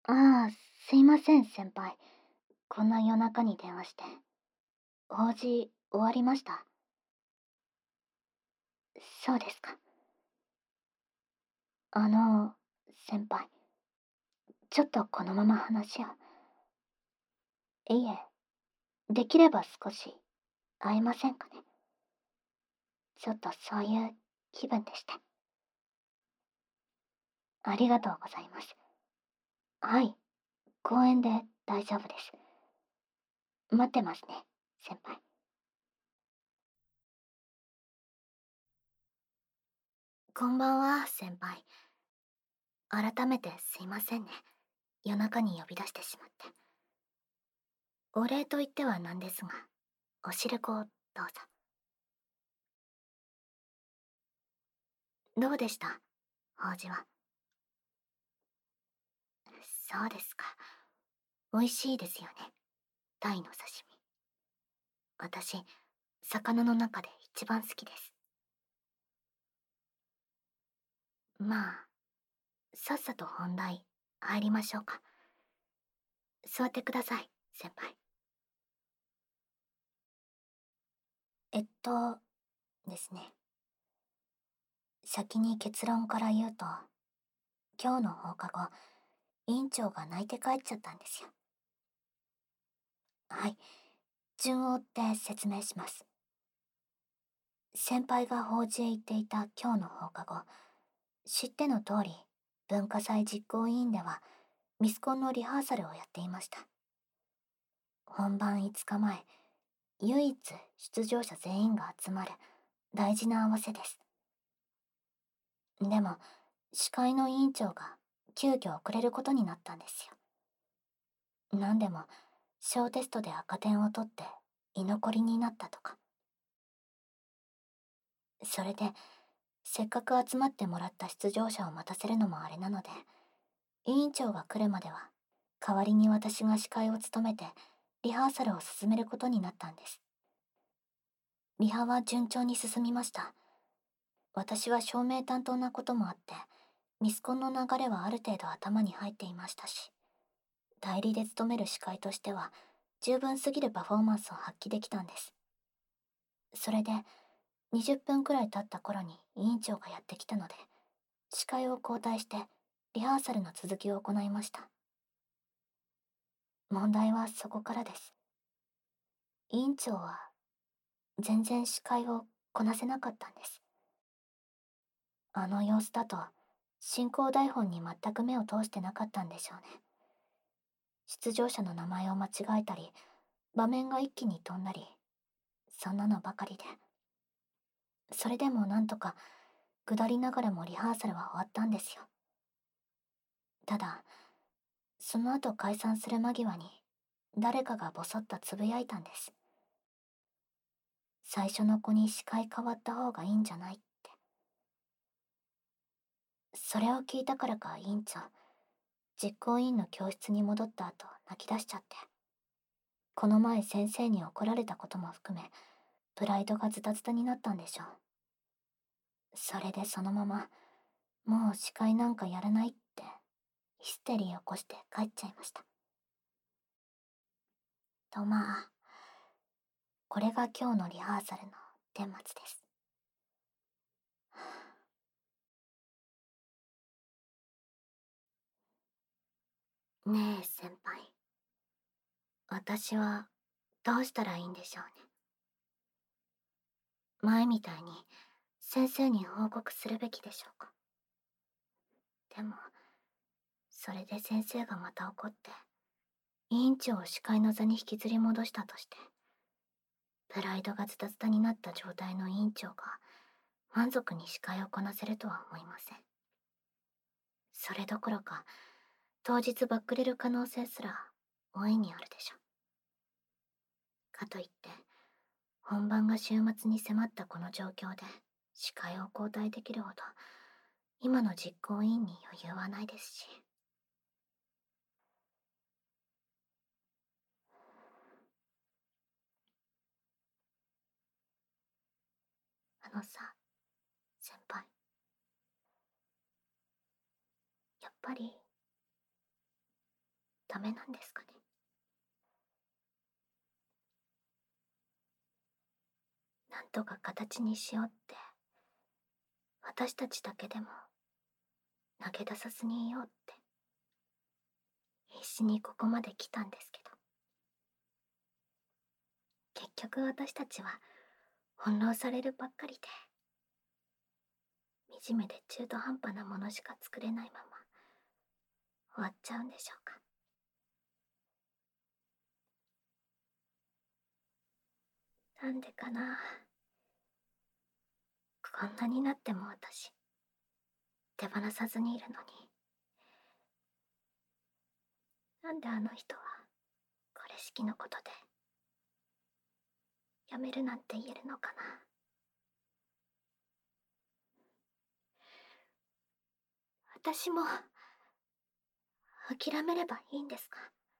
ああ、すいません、先輩。こんな夜中に電話して。法事終わりました？そうですか。あの、先輩、ちょっとこのまま話を。いえ、できれば少し会えませんかね。ちょっとそういう気分でして。ありがとうございます。はい、公園で大丈夫です。待ってますね、先輩。こんばんは、先輩。改めてすいませんね。夜中に呼び出してしまって。お礼と言ってはなんですが、おしるこをどうぞ。どうでした、法事は？そうですか。美味しいですよね。タイの刺身。私、魚の中で一番好きです。まあ、さっさと本題入りましょうか。座ってください、先輩。えっとですね。先に結論から言うと、今日の放課後、委員長が泣いて帰っちゃったんですよ。はい。順を追って説明します。先輩が法事へ行っていた今日の放課後、知っての通り、文化祭実行委員では、ミスコンのリハーサルをやっていました。本番5日前、唯一出場者全員が集まる大事な合わせです。でも、司会の委員長が急遽遅れることになったんですよ。なんでも、小テストで赤点を取って居残りになったとか。それで、せっかく集まってもらった出場者を待たせるのもあれなので、委員長が来るまでは、代わりに私が司会を務めて、リハーサルを進めることになったんです。リハは順調に進みました。私は照明担当なこともあって、ミスコンの流れはある程度頭に入っていましたし、代理で務める司会としては、十分すぎるパフォーマンスを発揮できたんです。それで、20分くらい経った頃に委員長がやってきたので、司会を交代して、リハーサルの続きを行いました。問題はそこからです。委員長は、全然司会をこなせなかったんです。あの様子だと、進行台本に全く目を通してなかったんでしょうね。出場者の名前を間違えたり、場面が一気に飛んだり、そんなのばかりで。それでもなんとか、下りながらもリハーサルは終わったんですよ。ただ、その後解散する間際に、誰かがボソッとつぶやいたんです。最初の子に司会変わった方がいいんじゃないって。それを聞いたからか委員長、実行委員の教室に戻った後泣き出しちゃって。この前先生に怒られたことも含め、プライドがズタズタになったんでしょう。それでそのまま、もう司会なんかやらないって、ヒステリー起こして帰っちゃいました。とまあ、これが今日のリハーサルの顛末です。ねえ先輩、私はどうしたらいいんでしょうね。前みたいに先生に報告するべきでしょうか。でも、それで先生がまた怒って、委員長を司会の座に引きずり戻したとして、プライドがズタズタになった状態の委員長が満足に司会をこなせるとは思いません。それどころか、当日バックれる可能性すら大いにあるでしょう。かといって、本番が週末に迫ったこの状況で司会を交代できるほど、今の実行委員に余裕はないですし。あのさ、先輩。やっぱり、 ダメなんですかね。なんとか形にしようって、私たちだけでも投げ出さずにいようって必死にここまで来たんですけど、結局私たちは翻弄されるばっかりで、惨めで中途半端なものしか作れないまま終わっちゃうんでしょうか。なんでかな。こんなになっても私手放さずにいるのに、なんであの人はこれしきのことでやめるなんて言えるのかな。私も諦めればいいんですか？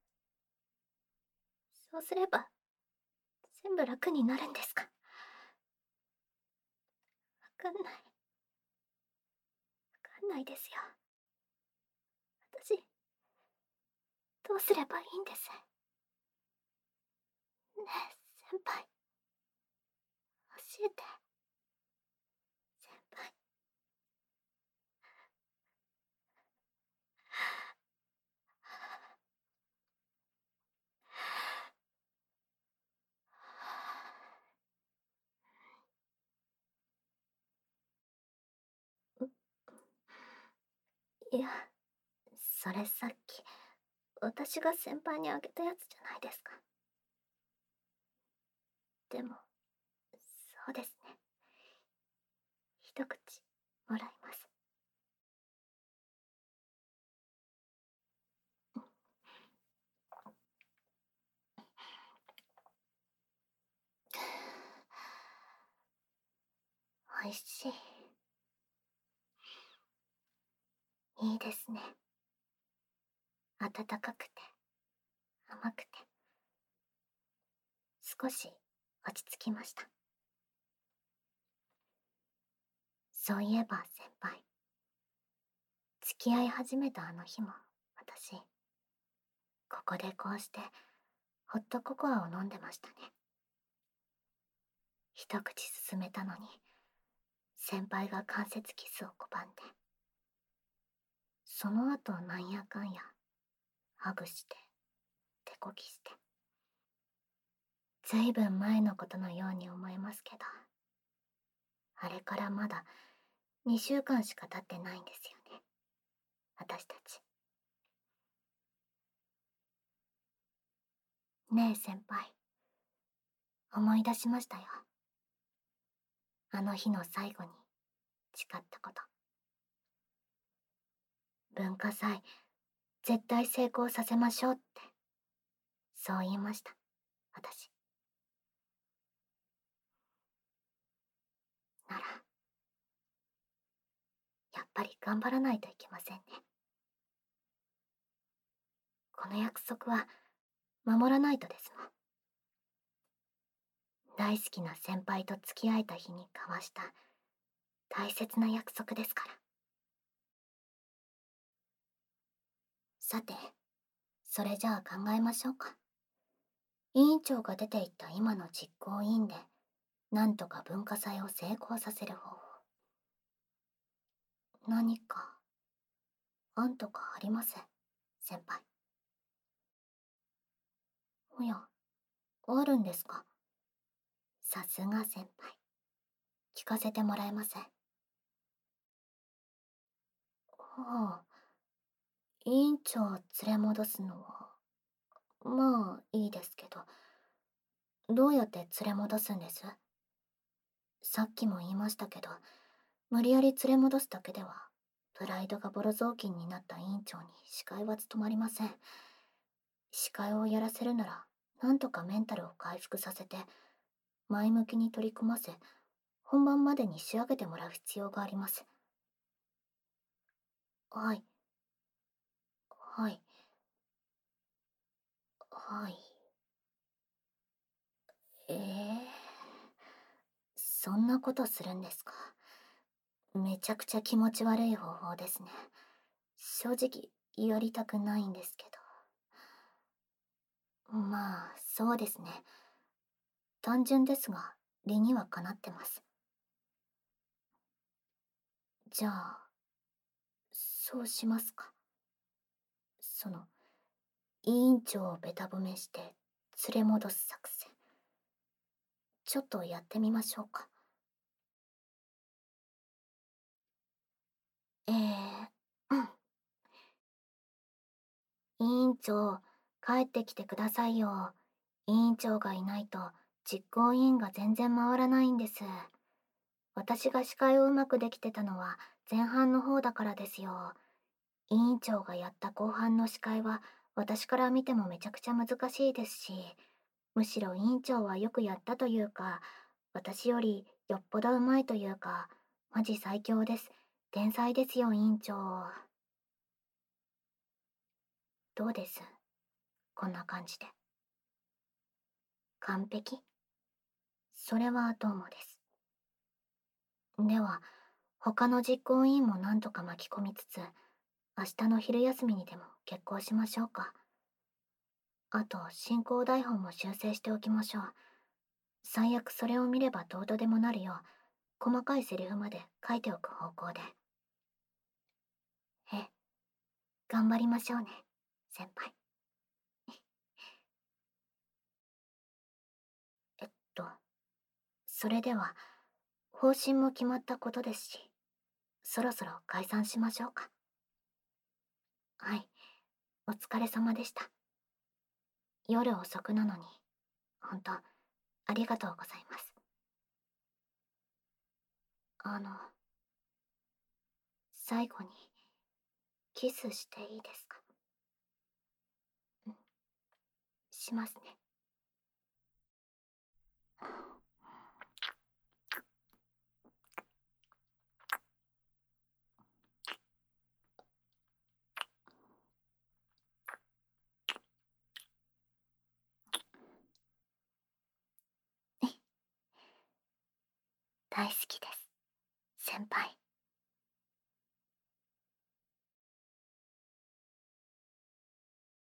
そうすれば全部楽になるんですか？わかんない。わかんないですよ。私、どうすればいいんです？ねえ、先輩、教えて。先輩。いや、それさっき、私が先輩にあげたやつじゃないですか。でも、そうですね。一口、もらいます。おいしい。いいですね。温かくて、甘くて、少し落ち着きました。そういえば先輩、付き合い始めたあの日も、私、ここでこうして、ホットココアを飲んでましたね。一口進めたのに、先輩が関節キスを拒んで、その後なんやかんや、ハグして、手こきして。ずいぶん前のことのように思えますけど、あれからまだ2週間しか経ってないんですよね。私たち。ねえ先輩、思い出しましたよ。あの日の最後に誓ったこと。文化祭、絶対成功させましょうって、そう言いました、私。なら、やっぱり頑張らないといけませんね。この約束は守らないとですもん。大好きな先輩と付き合えた日に交わした大切な約束ですから。さて、それじゃあ考えましょうか。委員長が出ていった今の実行委員で、なんとか文化祭を成功させる方法。何か、案とかありません、先輩。おや、あるんですか。さすが先輩。聞かせてもらえません。はあ、委員長を連れ戻すのは、まあいいですけど、どうやって連れ戻すんです？さっきも言いましたけど、無理やり連れ戻すだけでは、プライドがボロ雑巾になった委員長に視界は務まりません。司会をやらせるなら、なんとかメンタルを回復させて、前向きに取り組ませ、本番までに仕上げてもらう必要があります。はい。はい。はい。そんなことするんですか。めちゃくちゃ気持ち悪い方法ですね。正直、やりたくないんですけど。 まあ、そうですね。単純ですが、理にはかなってます。じゃあ、そうしますか。その、委員長をベタ褒めして連れ戻す作戦。ちょっとやってみましょうか。うん。委員長、帰ってきてくださいよ。委員長がいないと実行委員が全然回らないんです。私が司会をうまくできてたのは前半の方だからですよ。委員長がやった後半の司会は私から見てもめちゃくちゃ難しいですし、むしろ委員長はよくやったというか、私よりよっぽどうまいというか、マジ最強です。天才ですよ、委員長。どうです、こんな感じで。完璧？それはどうもです。では、他の実行委員も何とか巻き込みつつ、明日の昼休みにでも決行しましょうか。あと、進行台本も修正しておきましょう。最悪それを見ればどうとでもなるよう、細かいセリフまで書いておく方向で。え、頑張りましょうね、先輩。えっと、それでは、方針も決まったことですし、そろそろ解散しましょうか。はい、お疲れ様でした。夜遅くなのに、本当ありがとうございます。あの、最後に、キスしていいですか？うん、しますね。大好きです、先輩。